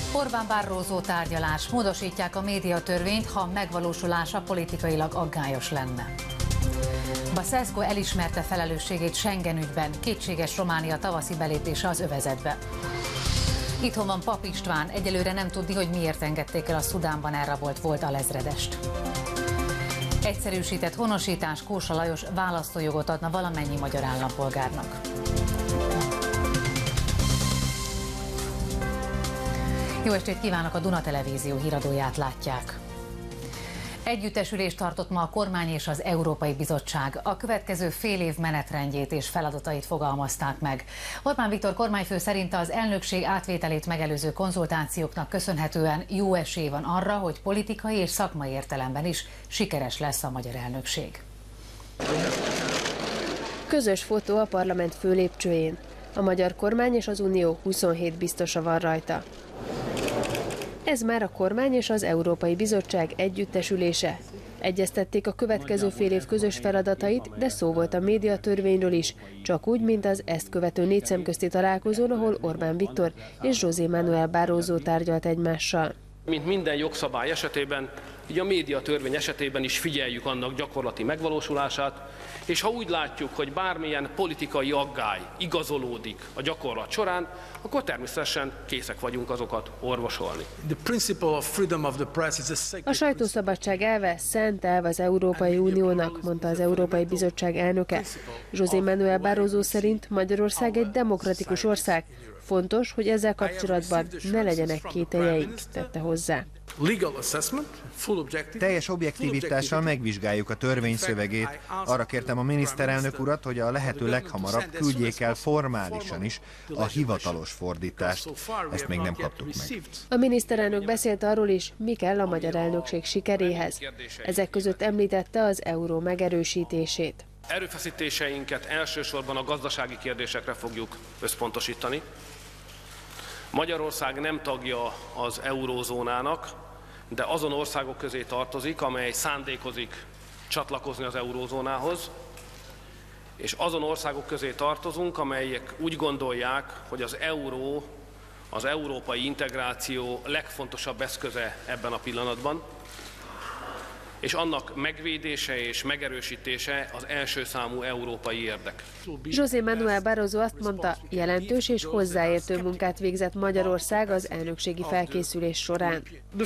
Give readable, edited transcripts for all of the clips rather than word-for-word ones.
Orbán Barroso tárgyalás. Módosítják a médiatörvényt, ha megvalósulása politikailag aggályos lenne. Basescu elismerte felelősségét Schengen ügyben, kétséges Románia tavaszi belépése az övezetbe. Itthon van Pap István, egyelőre nem tudni, hogy miért engedték el a Szudánban elrabolt volt alezredest. Egyszerűsített honosítás, Kósa Lajos választójogot adna valamennyi magyar állampolgárnak. Jó estét kívánok, a Duna Televízió híradóját látják. Együttesülést tartott ma a kormány és az Európai Bizottság. A következő fél év menetrendjét és feladatait fogalmazták meg. Orbán Viktor kormányfő szerint az elnökség átvételét megelőző konzultációknak köszönhetően jó esély van arra, hogy politikai és szakmai értelemben is sikeres lesz a magyar elnökség. Közös fotó a parlament főlépcsőjén. A magyar kormány és az Unió 27 biztosa van rajta. Ez már a kormány és az Európai Bizottság együttesülése. Egyeztették a következő fél év közös feladatait, de szó volt a médiatörvényről is, csak úgy, mint az ezt követő négy szemközti találkozón, ahol Orbán Viktor és José Manuel Barroso tárgyalt egymással. Mint minden jogszabály esetében, így a médiatörvény esetében is figyeljük annak gyakorlati megvalósulását, és ha úgy látjuk, hogy bármilyen politikai aggály igazolódik a gyakorlat során, akkor természetesen készek vagyunk azokat orvosolni. A sajtószabadság elve szent elv az Európai Uniónak, mondta az Európai Bizottság elnöke. José Manuel Barroso szerint Magyarország egy demokratikus ország. Fontos, hogy ezzel kapcsolatban ne legyenek kételjeink, tette hozzá. Teljes objektivitással megvizsgáljuk a törvény szövegét. Arra kértem a miniszterelnök urat, hogy a lehető leghamarabb küldjék el formálisan is a hivatalos fordítást. Ezt még nem kaptuk meg. A miniszterelnök beszélt arról is, mi kell a magyar elnökség sikeréhez. Ezek között említette az euró megerősítését. Erőfeszítéseinket elsősorban a gazdasági kérdésekre fogjuk összpontosítani. Magyarország nem tagja az eurózónának, de azon országok közé tartozik, amely szándékozik csatlakozni az eurózónához, és azon országok közé tartozunk, amelyek úgy gondolják, hogy az euró, az európai integráció legfontosabb eszköze ebben a pillanatban, és annak megvédése és megerősítése az első számú európai érdek. José Manuel Barroso azt mondta, jelentős és hozzáértő munkát végzett Magyarország az elnökségi felkészülés során.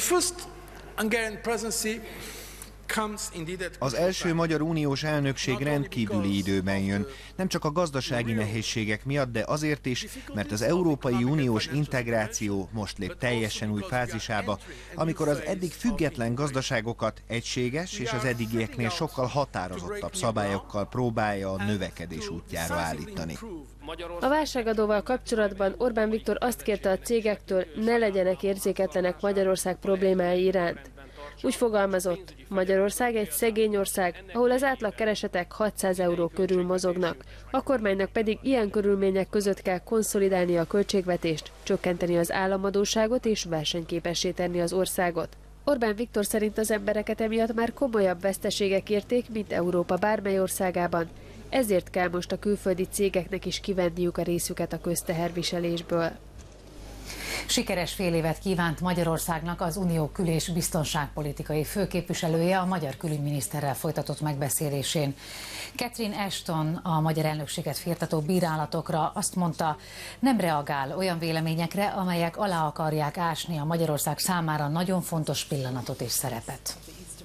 Az első magyar uniós elnökség rendkívüli időben jön, nem csak a gazdasági nehézségek miatt, de azért is, mert az Európai Uniós integráció most lép teljesen új fázisába, amikor az eddig független gazdaságokat egységes és az eddigieknél sokkal határozottabb szabályokkal próbálja a növekedés útjára állítani. A válságadóval kapcsolatban Orbán Viktor azt kérte a cégektől, ne legyenek érzéketlenek Magyarország problémái iránt. Úgy fogalmazott, Magyarország egy szegény ország, ahol az átlagkeresetek 600 euró körül mozognak. A kormánynak pedig ilyen körülmények között kell konszolidálni a költségvetést, csökkenteni az államadósságot és versenyképessé tenni az országot. Orbán Viktor szerint az embereket emiatt már komolyabb veszteségek érték, mint Európa bármely országában. Ezért kell most a külföldi cégeknek is kivenniük a részüket a közteherviselésből. Sikeres fél évet kívánt Magyarországnak az Unió kül- és biztonságpolitikai főképviselője a magyar külügyminiszterrel folytatott megbeszélésén. Catherine Ashton a magyar elnökséget firtató bírálatokra azt mondta, nem reagál olyan véleményekre, amelyek alá akarják ásni a Magyarország számára nagyon fontos pillanatot és szerepet.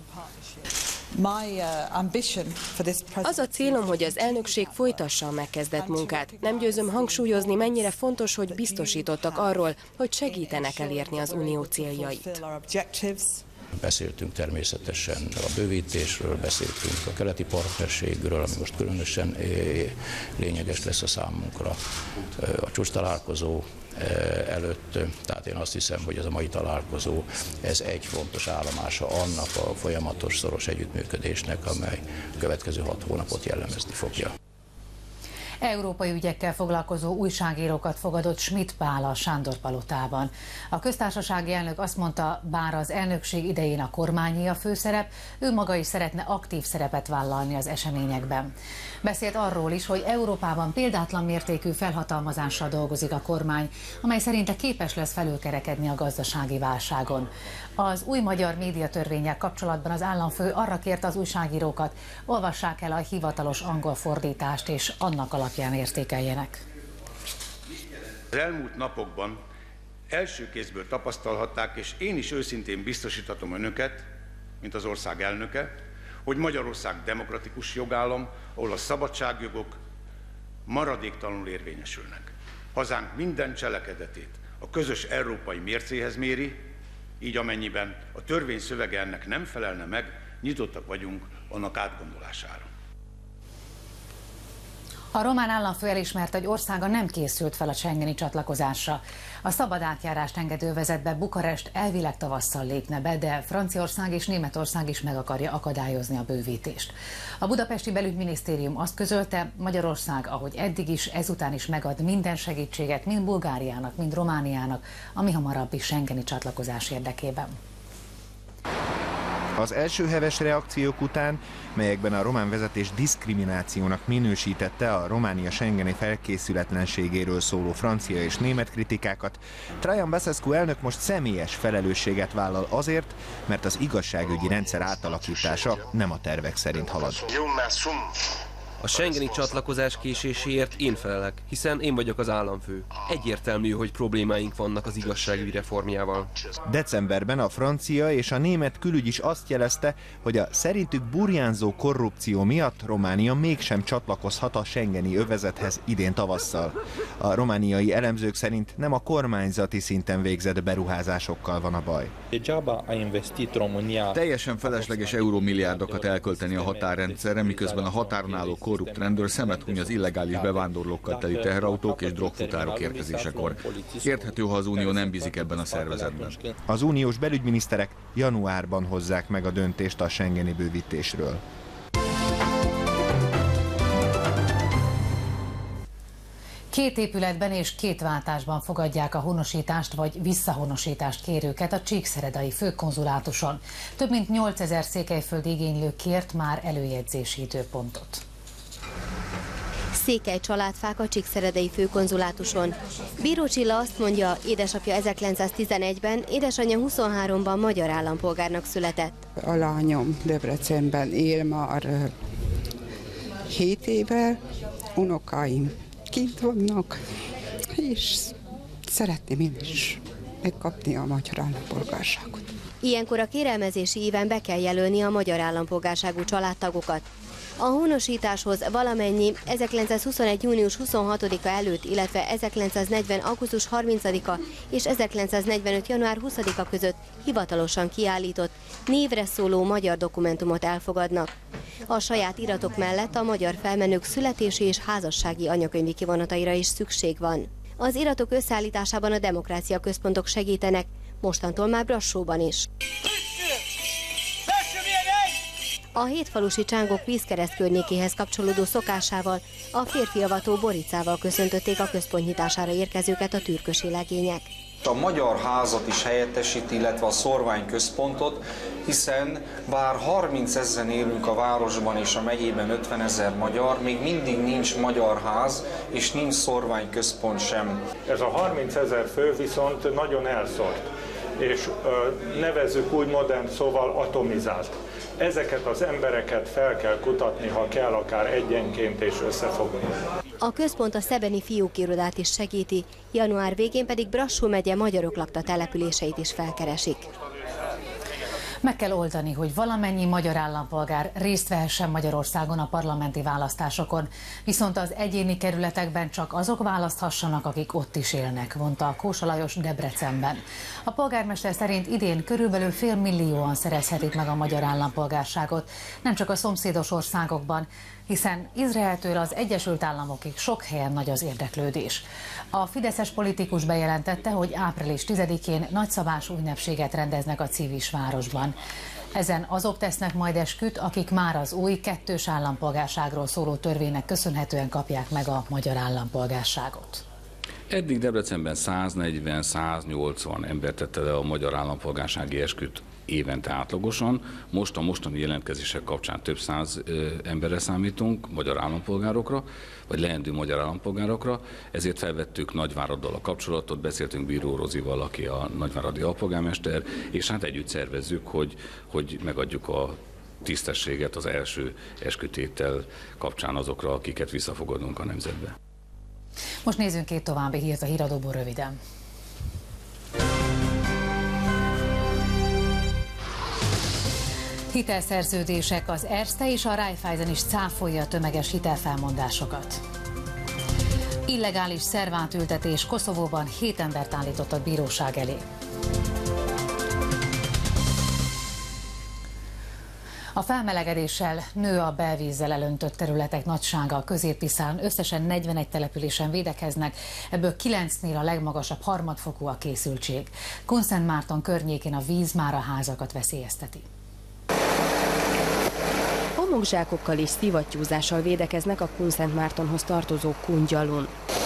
Az a célom, hogy az elnökség folytassa a megkezdett munkát. Nem győzöm hangsúlyozni, mennyire fontos, hogy biztosítottak arról, hogy segítenek elérni az unió céljait. Beszéltünk természetesen a bővítésről, beszéltünk a keleti partnerségről, ami most különösen lényeges lesz a számunkra a csúcstalálkozó előtt. Tehát én azt hiszem, hogy ez a mai találkozó, ez egy fontos állomása annak a folyamatos, szoros együttműködésnek, amely a következő 6 hónapot jellemezni fogja. Európai ügyekkel foglalkozó újságírókat fogadott Schmidt Pál a Sándor-palotában. A köztársasági elnök azt mondta, bár az elnökség idején a kormányé a főszerep, ő maga is szeretne aktív szerepet vállalni az eseményekben. Beszélt arról is, hogy Európában példátlan mértékű felhatalmazással dolgozik a kormány, amely szerinte képes lesz felülkerekedni a gazdasági válságon. Az új magyar médiatörvénnyel kapcsolatban az államfő arra kérte az újságírókat, olvassák el a hivatalos angol fordítást és annak alapján értékeljenek. Az elmúlt napokban első kézből tapasztalhatták, és én is őszintén biztosíthatom önöket, mint az ország elnöke, hogy Magyarország demokratikus jogállam, ahol a szabadságjogok maradéktalanul érvényesülnek. Hazánk minden cselekedetét a közös európai mércéhez méri, így amennyiben a törvény szövege ennek nem felelne meg, nyitottak vagyunk annak átgondolására. A román államfő elismerte, hogy országa nem készült fel a schengeni csatlakozásra. A szabad átjárást engedő övezetbe Bukarest elvileg tavasszal lépne be, de Franciaország és Németország is meg akarja akadályozni a bővítést. A budapesti belügyminisztérium azt közölte, Magyarország, ahogy eddig is, ezután is megad minden segítséget, mind Bulgáriának, mind Romániának, a mihamarabbi schengeni csatlakozás érdekében. Az első heves reakciók után, melyekben a román vezetés diszkriminációnak minősítette a Románia schengeni felkészületlenségéről szóló francia és német kritikákat, Traian Basescu elnök most személyes felelősséget vállal azért, mert az igazságügyi rendszer átalakítása nem a tervek szerint halad. A schengeni csatlakozás késéséért én felelek, hiszen én vagyok az államfő. Egyértelmű, hogy problémáink vannak az igazságügyi reformjával. Decemberben a francia és a német külügy is azt jelezte, hogy a szerintük burjánzó korrupció miatt Románia mégsem csatlakozhat a schengeni övezethez idén tavasszal. A romániai elemzők szerint nem a kormányzati szinten végzett beruházásokkal van a baj. Teljesen felesleges eurómilliárdokat elkölteni a határrendszerre, miközben a határon álló korrupt rendőr szemet huny az illegális bevándorlókkal teli teherautók és drogfutárok érkezésekor. Érthető, ha az Unió nem bízik ebben a szervezetben. Az uniós belügyminiszterek januárban hozzák meg a döntést a schengeni bővítésről. Két épületben és két váltásban fogadják a honosítást vagy visszahonosítást kérőket a csíkszeredai főkonzulátuson. Több mint 8000 székelyföldi igénylő kért már előjegyzési időpontot. Székely családfák a csíkszeredai főkonzulátuson. Bíró Csilla azt mondja, édesapja 1911-ben, édesanyja 23-ban magyar állampolgárnak született. A lányom Debrecenben él már 7 éve, unokáim kint vannak, és szeretném én is megkapni a magyar állampolgárságot. Ilyenkor a kérelmezési íven be kell jelölni a magyar állampolgárságú családtagokat. A honosításhoz valamennyi 1921. június 26-a előtt, illetve 1940. augusztus 30-a és 1945. január 20-a között hivatalosan kiállított, névre szóló magyar dokumentumot elfogadnak. A saját iratok mellett a magyar felmenők születési és házassági anyakönyvi kivonataira is szükség van. Az iratok összeállításában a demokrácia központok segítenek, mostantól már Brassóban is. A hétfalusi csángók vízkereszt környékéhez kapcsolódó szokásával, a férfiavató boricával köszöntötték a központ nyitására érkezőket a türkösi legények. A magyar házat is helyettesíti, illetve a szorványközpontot, hiszen bár 30 000 élünk a városban és a megyében 50 000 magyar, még mindig nincs magyar ház és nincs szorványközpont sem. Ez a 30 000 fő viszont nagyon elszórt, és nevezzük úgy modern szóval atomizált. Ezeket az embereket fel kell kutatni, ha kell, akár egyenként és összefogni. A központ a szebeni fiúkirodát is segíti, január végén pedig Brassó megye magyarok lakta településeit is felkeresik. Meg kell oldani, hogy valamennyi magyar állampolgár részt vehessen Magyarországon a parlamenti választásokon, viszont az egyéni kerületekben csak azok választhassanak, akik ott is élnek, mondta Kósa Lajos Debrecenben. A polgármester szerint idén körülbelül 500 000-an szerezhetik meg a magyar állampolgárságot, nem csak a szomszédos országokban, hiszen Izraeltől az Egyesült Államokig sok helyen nagy az érdeklődés. A fideszes politikus bejelentette, hogy április 10-én nagyszabású ünnepséget rendeznek a Civis városban. Brüsszelben. Ezen azok tesznek majd esküt, akik már az új kettős állampolgárságról szóló törvénynek köszönhetően kapják meg a magyar állampolgárságot. Eddig Debrecenben 140-180 ember tette le a magyar állampolgársági esküt évente átlagosan. Most a mostani jelentkezések kapcsán több száz emberre számítunk, magyar állampolgárokra, vagy leendő magyar állampolgárokra, ezért felvettük Nagyváraddal a kapcsolatot, beszéltünk Bíró Rozival, aki a nagyváradi alpolgármester, és hát együtt szervezzük, hogy megadjuk a tisztességet az első eskütétel kapcsán azokra, akiket visszafogadunk a nemzetbe. Most nézzünk két további hírt a híradóból röviden. Hitelszerződések. Az Erste és a Raiffeisen is cáfolja a tömeges hitelfelmondásokat. Illegális szervátültetés. Koszovóban 7 embert állítottak bíróság elé. A felmelegedéssel nő a belvízzel elöntött területek nagysága a Közép-Tiszán. Összesen 41 településen védekeznek, ebből 9-nél a legmagasabb harmadfokú a készültség. Kunszentmárton környékén a víz már a házakat veszélyezteti. Homokzsákokkal és szivattyúzással védekeznek a Kunszentmártonhoz tartozó Kungyalun.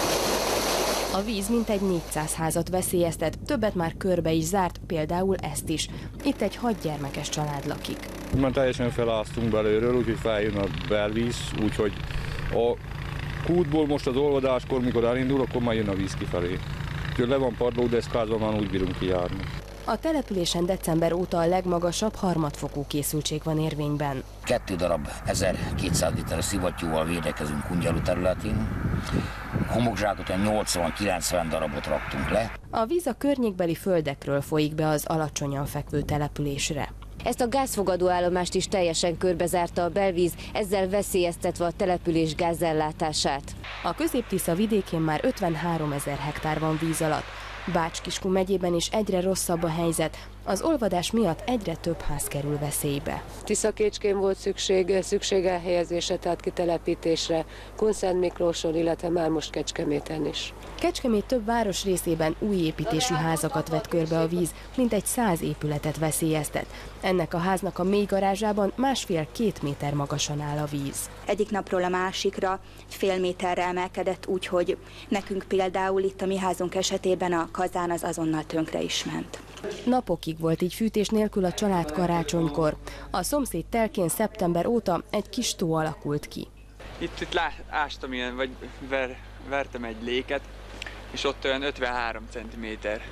A víz mintegy 400 házat veszélyeztet, többet már körbe is zárt, például ezt is. Itt egy 6 gyermekes család lakik. Már teljesen feláztunk belőről, úgyhogy feljön a belvíz, úgyhogy a kútból most az olvadáskor, mikor elindul, akkor már jön a víz kifelé. Úgyhogy le van padlódeszkázva, már úgy bírunk kijárni. A településen december óta a legmagasabb harmadfokú készültség van érvényben. 2 darab 1200 literes szivattyúval védekezünk Kungyalu területén. Homokzsákot 80-90 darabot raktunk le. A víz a környékbeli földekről folyik be az alacsonyan fekvő településre. Ezt a gázfogadó állomást is teljesen körbezárta a belvíz, ezzel veszélyeztetve a település gázellátását. A Közép-Tisza vidékén már 53 000 hektár van víz alatt. Bács-Kiskun megyében is egyre rosszabb a helyzet. Az olvadás miatt egyre több ház kerül veszélybe. Tiszakécskén volt szükség elhelyezésre, tehát kitelepítésre, Kunszent Miklóson, illetve már most Kecskeméten is. Kecskemét több város részében új építésű házakat vett körbe a víz, mintegy 100 épületet veszélyeztet. Ennek a háznak a mély garázsában 1,5-2 méter magasan áll a víz. Egyik napról a másikra fél méterre emelkedett, úgyhogy nekünk például itt a mi házunk esetében a kazán az azonnal tönkre is ment. Napokig volt így fűtés nélkül a család karácsonykor. A szomszéd telkén szeptember óta egy kis tó alakult ki. Itt ástam ilyen, vagy vertem egy léket, és ott olyan 53 cm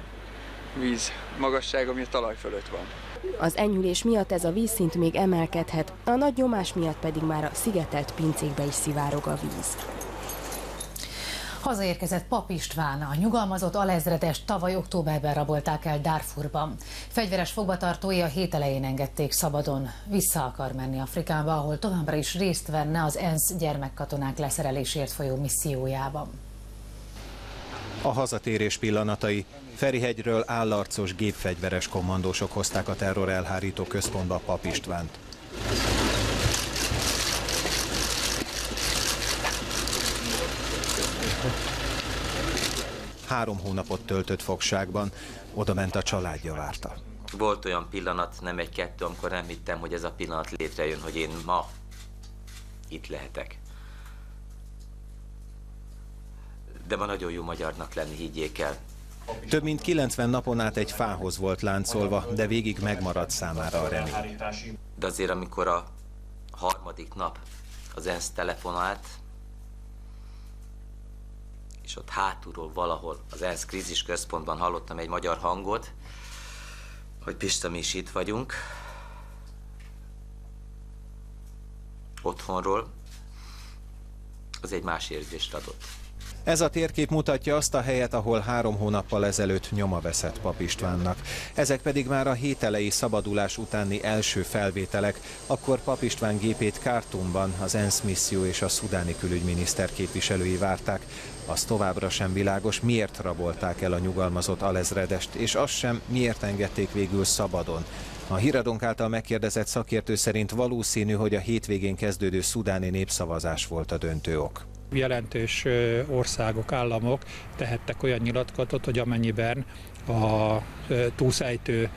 víz magasság, ami a talaj fölött van. Az enyhülés miatt ez a vízszint még emelkedhet, a nagy nyomás miatt pedig már a szigetelt pincékbe is szivárog a víz. Hazaérkezett Pap István, a nyugalmazott alezredest tavaly októberben rabolták el Darfurban. Fegyveres fogvatartói a hét elején engedték szabadon. Vissza akar menni Afrikába, ahol továbbra is részt venne az ENSZ gyermekkatonák leszerelésért folyó missziójában. A hazatérés pillanatai. Ferihegyről állarcos gépfegyveres kommandósok hozták a terror elhárító központba Pap Istvánt. Három hónapot töltött fogságban, oda ment a családja várta. Volt olyan pillanat, nem egy-kettő, amikor nem hittem, hogy ez a pillanat létrejön, hogy én ma itt lehetek. De ma nagyon jó magyarnak lenni, higgyék el. Több mint 90 napon át egy fához volt láncolva, de végig megmaradt számára a remény. De azért, amikor a harmadik nap az ENSZ telefonált, és ott hátulról valahol az ENSZ krízis központban hallottam egy magyar hangot, hogy Pista, mi is itt vagyunk. Otthonról, az egy más érzést adott. Ez a térkép mutatja azt a helyet, ahol 3 hónappal ezelőtt nyoma veszett Pap Istvánnak. Ezek pedig már a hét eleji szabadulás utáni első felvételek, akkor Pap István gépét Khartoumban az ENSZ misszió és a szudáni külügyminiszter képviselői várták. Az továbbra sem világos, miért rabolták el a nyugalmazott alezredest, és az sem, miért engedték végül szabadon. A híradónk által megkérdezett szakértő szerint valószínű, hogy a hétvégén kezdődő szudáni népszavazás volt a döntő ok. Jelentős országok, államok tehettek olyan nyilatkozatot, hogy amennyiben a túlszejtő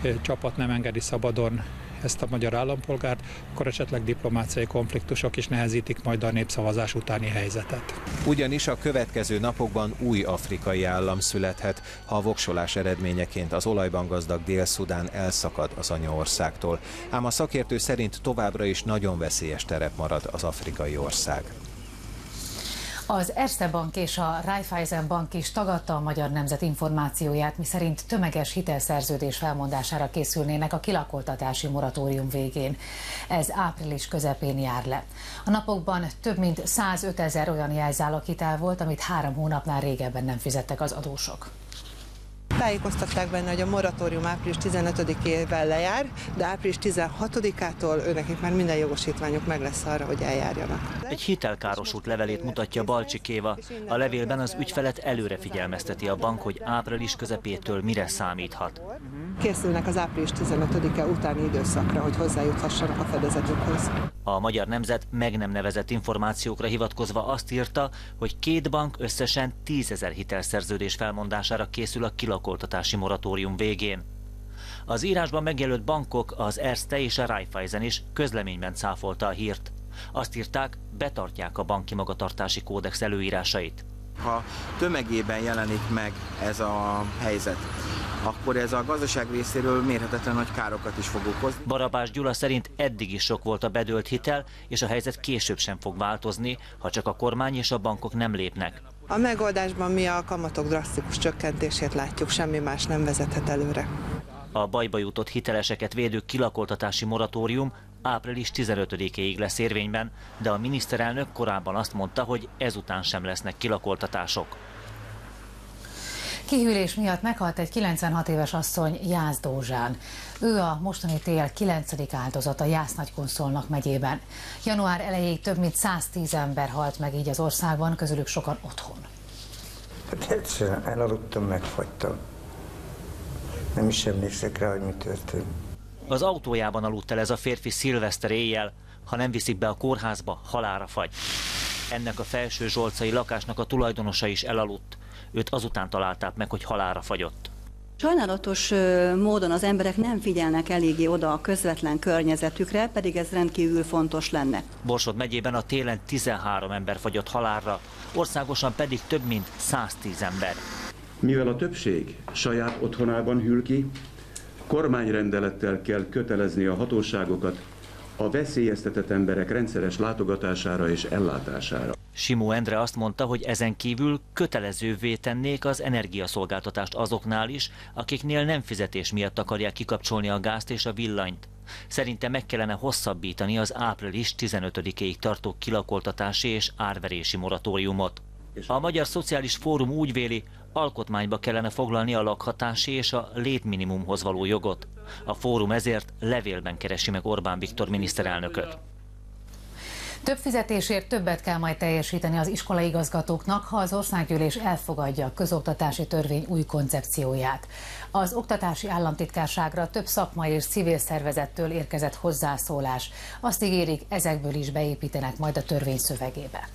csapat nem engedi szabadon ezt a magyar állampolgárt, akkor esetleg diplomáciai konfliktusok is nehezítik majd a népszavazás utáni helyzetet. Ugyanis a következő napokban új afrikai állam születhet, ha a voksolás eredményeként az olajban gazdag Dél-Szudán elszakad az anyaországtól. Ám a szakértő szerint továbbra is nagyon veszélyes terep marad az afrikai ország. Az Erste Bank és a Raiffeisen Bank is tagadta a Magyar Nemzet információját, miszerint tömeges hitelszerződés felmondására készülnének a kilakoltatási moratórium végén. Ez április közepén jár le. A napokban több mint 105 000 olyan jelzáloghitel volt, amit 3 hónapnál régebben nem fizettek az adósok. Tájékoztatták benne, hogy a moratórium április 15-ével lejár, de április 16-ától őnekik már minden jogosítványuk meg lesz arra, hogy eljárjanak. Egy hitelkárosult levelét mutatja Balcsikéva. A levélben az ügyfelet előre figyelmezteti a bank, hogy április közepétől mire számíthat. Készülnek az április 15-e utáni időszakra, hogy hozzájuthassanak a fedezetükhoz. A Magyar Nemzet meg nem nevezett információkra hivatkozva azt írta, hogy 2 bank összesen 10 000 hitelszerződés felmondására készül a kilakoltatási moratórium végén. Az írásban megjelölt bankok, az Erste és a Raiffeisen is közleményben cáfolta a hírt. Azt írták, betartják a banki magatartási kódex előírásait. Ha tömegében jelenik meg ez a helyzet, akkor ez a gazdaság részéről mérhetetlen nagy károkat is fog okozni. Barabás Gyula szerint eddig is sok volt a bedőlt hitel, és a helyzet később sem fog változni, ha csak a kormány és a bankok nem lépnek. A megoldásban mi a kamatok drasztikus csökkentését látjuk, semmi más nem vezethet előre. A bajba jutott hiteleseket védő kilakoltatási moratórium április 15-éig lesz érvényben, de a miniszterelnök korábban azt mondta, hogy ezután sem lesznek kilakoltatások. Kihűlés miatt meghalt egy 96 éves asszony Jászdózsán. Ő a mostani tél 9. áldozata Jász-Nagykunszolnok megyében. Január elejéig több mint 110 ember halt meg így az országban, közülük sokan otthon. Egyszerűen elaludtam, megfagytam. Nem is emlékszek rá, hogy mi történt. Az autójában aludt el ez a férfi szilveszter éjjel. Ha nem viszik be a kórházba, halálra fagy. Ennek a Felső Zsolcai lakásnak a tulajdonosa is elaludt. Őt azután találták meg, hogy halálra fagyott. Sajnálatos módon az emberek nem figyelnek eléggé oda a közvetlen környezetükre, pedig ez rendkívül fontos lenne. Borsod megyében a télen 13 ember fagyott halálra, országosan pedig több mint 110 ember. Mivel a többség saját otthonában hűl ki, kormányrendelettel kell kötelezni a hatóságokat a veszélyeztetett emberek rendszeres látogatására és ellátására. Simó Endre azt mondta, hogy ezen kívül kötelezővé tennék az energiaszolgáltatást azoknál is, akiknél nem fizetés miatt akarják kikapcsolni a gázt és a villanyt. Szerinte meg kellene hosszabbítani az április 15-éig tartó kilakoltatási és árverési moratóriumot. A Magyar Szociális Fórum úgy véli, alkotmányba kellene foglalni a lakhatási és a létminimumhoz való jogot. A fórum ezért levélben keresi meg Orbán Viktor miniszterelnököt. Több fizetésért többet kell majd teljesíteni az iskolaigazgatóknak, ha az országgyűlés elfogadja a közoktatási törvény új koncepcióját. Az oktatási államtitkárságra több szakmai és civil szervezettől érkezett hozzászólás. Azt ígérik, ezekből is beépítenek majd a törvény szövegébe.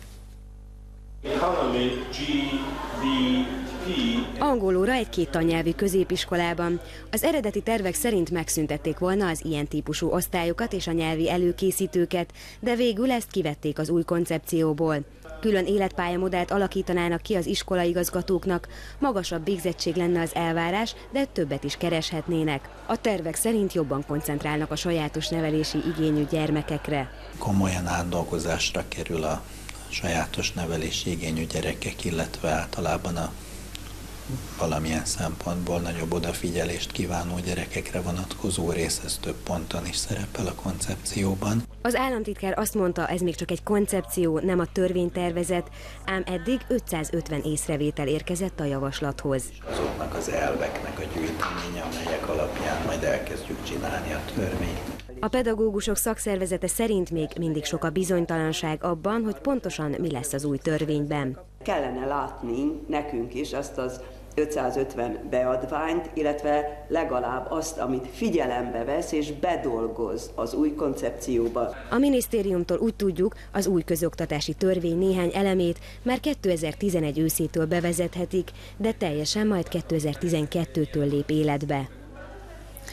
Angolóra egy 2 tannyelvű középiskolában. Az eredeti tervek szerint megszüntették volna az ilyen típusú osztályokat és a nyelvi előkészítőket, de végül ezt kivették az új koncepcióból. Külön életpályamodellt alakítanának ki az iskolaigazgatóknak, magasabb végzettség lenne az elvárás, de többet is kereshetnének. A tervek szerint jobban koncentrálnak a sajátos nevelési igényű gyermekekre. Komolyan átdolgozásra kerül a sajátos nevelési igényű gyerekek, illetve általában a valamilyen szempontból nagyobb odafigyelést kívánó gyerekekre vonatkozó rész, ez több ponton is szerepel a koncepcióban. Az államtitkár azt mondta, ez még csak egy koncepció, nem a törvénytervezet, ám eddig 550 észrevétel érkezett a javaslathoz. Azoknak az elveknek a gyűjteménye, amelyek alapján majd elkezdjük csinálni a törvényt. A pedagógusok szakszervezete szerint még mindig sok a bizonytalanság abban, hogy pontosan mi lesz az új törvényben. Kellene látni nekünk is azt az 550 beadványt, illetve legalább azt, amit figyelembe vesz és bedolgoz az új koncepcióba. A minisztériumtól úgy tudjuk, az új közoktatási törvény néhány elemét már 2011 őszétől bevezethetik, de teljesen majd 2012-től lép életbe.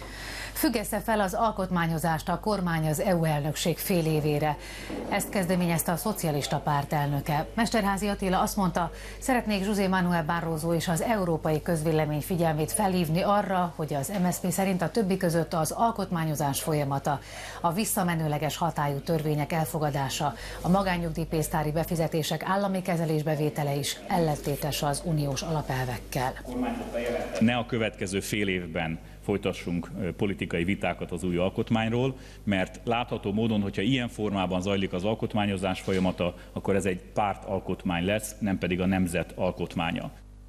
Függesse fel az alkotmányozást a kormány az EU elnökség fél évére. Ezt kezdeményezte a szocialista párt elnöke. Mesterházy Attila azt mondta, szeretnék José Manuel Barroso és az európai közvélemény figyelmét felhívni arra, hogy az MSZP szerint a többi között az alkotmányozás folyamata, a visszamenőleges hatályú törvények elfogadása, a magánnyugdíjpénztári befizetések állami kezelésbevétele is ellentétes az uniós alapelvekkel. Ne a következő fél évben folytassunk politikai vitákat az új alkotmányról, mert látható módon, hogyha ilyen formában zajlik az alkotmányozás folyamata, akkor ez egy pártalkotmány lesz, nem pedig a nemzet alkotmánya.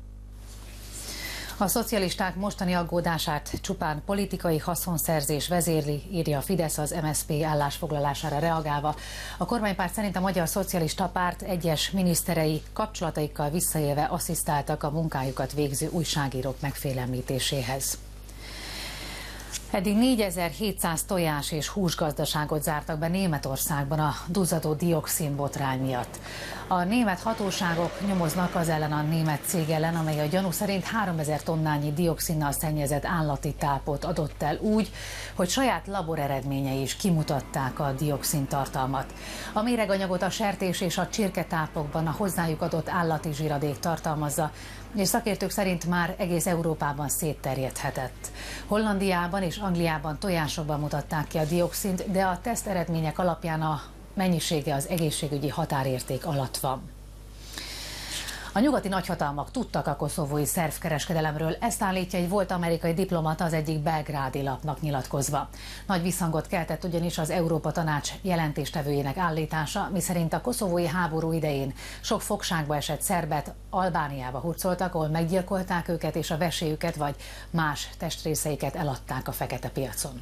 A szocialisták mostani aggódását csupán politikai haszonszerzés vezérli, írja a Fidesz az MSZP állásfoglalására reagálva. A kormánypárt szerint a Magyar Szocialista Párt egyes miniszterei kapcsolataikkal visszaélve asszisztáltak a munkájukat végző újságírók megfélemlítéséhez. Eddig 4700 tojás és húsgazdaságot zártak be Németországban a duzzadó dioxin botrány miatt. A német hatóságok nyomoznak az ellen a német cég ellen, amely a gyanú szerint 3000 tonnányi dioxinnal szennyezett állati tápot adott el úgy, hogy saját laboreredményei is kimutatták a dioxin tartalmat. A méreganyagot a sertés és a csirketápokban a hozzájuk adott állati zsiradék tartalmazza, és szakértők szerint már egész Európában szétterjedhetett. Hollandiában és Angliában tojásokban mutatták ki a dioxint, de a teszt eredmények alapján a mennyisége az egészségügyi határérték alatt van. A nyugati nagyhatalmak tudtak a koszovói szerb kereskedelemről, ezt állítja egy volt amerikai diplomata az egyik belgrádi lapnak nyilatkozva. Nagy visszhangot keltett ugyanis az Európa Tanács jelentéstevőjének állítása, miszerint a koszovói háború idején sok fogságba esett szerbet Albániába hurcoltak, ahol meggyilkolták őket és a veséjüket vagy más testrészeiket eladták a fekete piacon.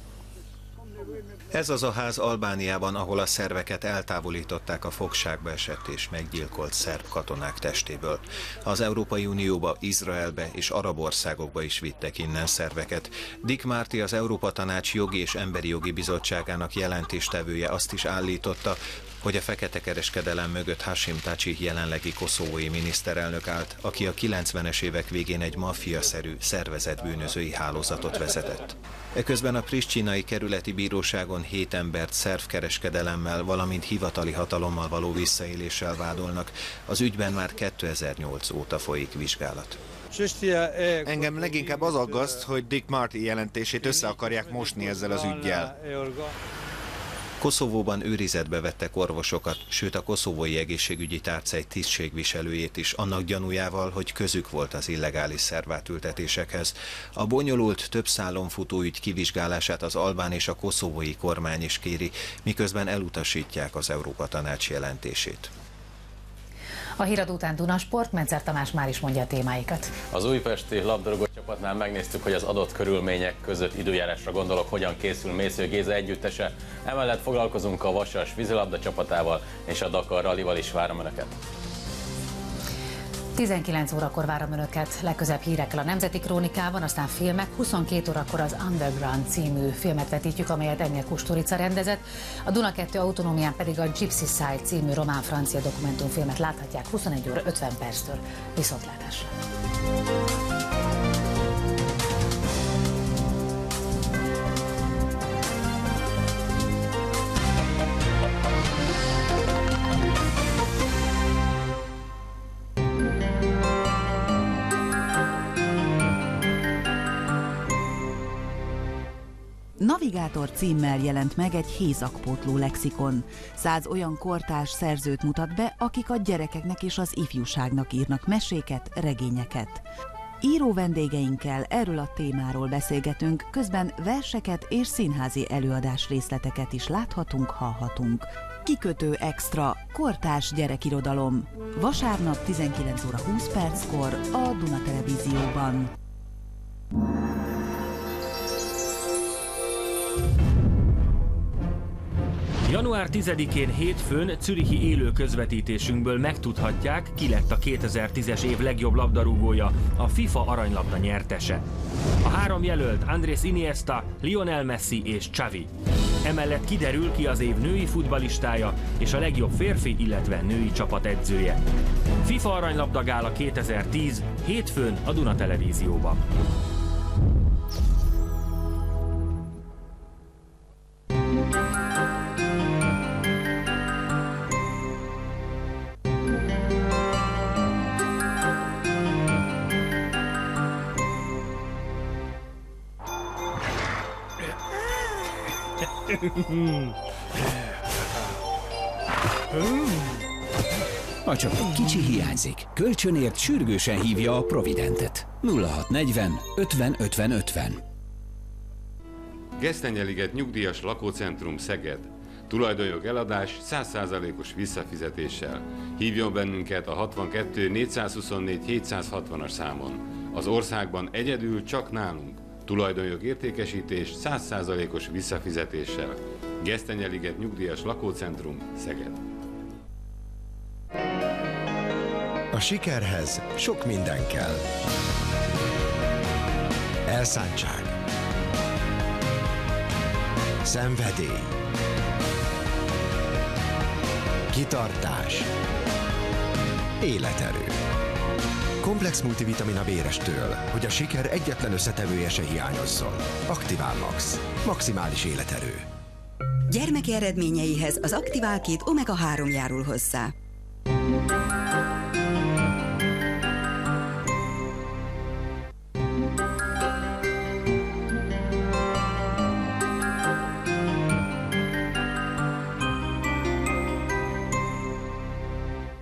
Ez az a ház Albániában, ahol a szerveket eltávolították a fogságba esett és meggyilkolt szerb katonák testéből. Az Európai Unióba, Izraelbe és arab országokba is vittek innen szerveket. Dick Marty, az Európa Tanács Jogi és Emberi Jogi Bizottságának jelentéstevője azt is állította, hogy a fekete kereskedelem mögött Hashim Thaçi jelenlegi koszovói miniszterelnök állt, aki a 90-es évek végén egy maffia-szerű szervezett bűnözői hálózatot vezetett. Eközben a pristinai kerületi bíróságon 7 embert szervkereskedelemmel, valamint hivatali hatalommal való visszaéléssel vádolnak. Az ügyben már 2008 óta folyik vizsgálat. Engem leginkább az aggaszt, hogy Dick Marty jelentését össze akarják mosni ezzel az üggyel. Koszovóban őrizetbe vettek orvosokat, sőt a koszovói egészségügyi tárca egy tisztségviselőjét is annak gyanújával, hogy közük volt az illegális szervátültetésekhez. A bonyolult, több szálon futó ügy kivizsgálását az albán és a koszovói kormány is kéri, miközben elutasítják az Európa Tanács jelentését. A híradó után Dunasport, Mencer Tamás már is mondja a témáikat. Az újpesti labdarúgó csapatnál megnéztük, hogy az adott körülmények között időjárásra gondolok, hogyan készül Mésző Géza együttese. Emellett foglalkozunk a Vasas vízilabda csapatával és a Dakar Rallyval is várom Önöket. 19 órakor várom Önöket legközelebb hírekkel a Nemzeti Krónikában, aztán filmek. 22 órakor az Underground című filmet vetítjük, amelyet Ennyi Kusturica rendezett. A Duna 2 autonómián pedig a Gypsy Side című román-francia dokumentumfilmet láthatják 21 óra 50 perctől. Viszontlátásra! Navigátor címmel jelent meg egy hézagpótló lexikon. 100 olyan kortárs szerzőt mutat be, akik a gyerekeknek és az ifjúságnak írnak meséket, regényeket. Író vendégeinkkel erről a témáról beszélgetünk, közben verseket és színházi előadás részleteket is láthatunk, hallhatunk. Kikötő extra, kortárs gyerekirodalom. Vasárnap 19 óra 20 perckor a Duna Televízióban. Január 10-én hétfőn zürichi élő közvetítésünkből megtudhatják, ki lett a 2010-es év legjobb labdarúgója, a FIFA aranylabda nyertese. A 3 jelölt Andrés Iniesta, Lionel Messi és Xavi. Emellett kiderül, ki az év női futballistája és a legjobb férfi, illetve női csapat edzője. FIFA aranylabda gála 2010, hétfőn a Duna Televízióban. Ha csak egy kicsi hiányzik, kölcsönért sürgősen hívja a Providentet. 0640 50 50 50. Gesztenyeliget nyugdíjas lakócentrum Szeged. Tulajdonjog eladás 100%-os visszafizetéssel. Hívjon bennünket a 62 424 760-as számon. Az országban egyedül csak nálunk. Tulajdonjog értékesítés 100%-os visszafizetéssel. Gesztenyeliget nyugdíjas lakócentrum Szeged. A sikerhez sok minden kell. Elszántság. Szenvedély. Kitartás. Életerő. Komplex multivitamin a vérestől, hogy a siker egyetlen összetevője se hiányozzon. Activál Max. Maximális életerő. Gyermeki eredményeihez az Activál 2 omega-3 járul hozzá.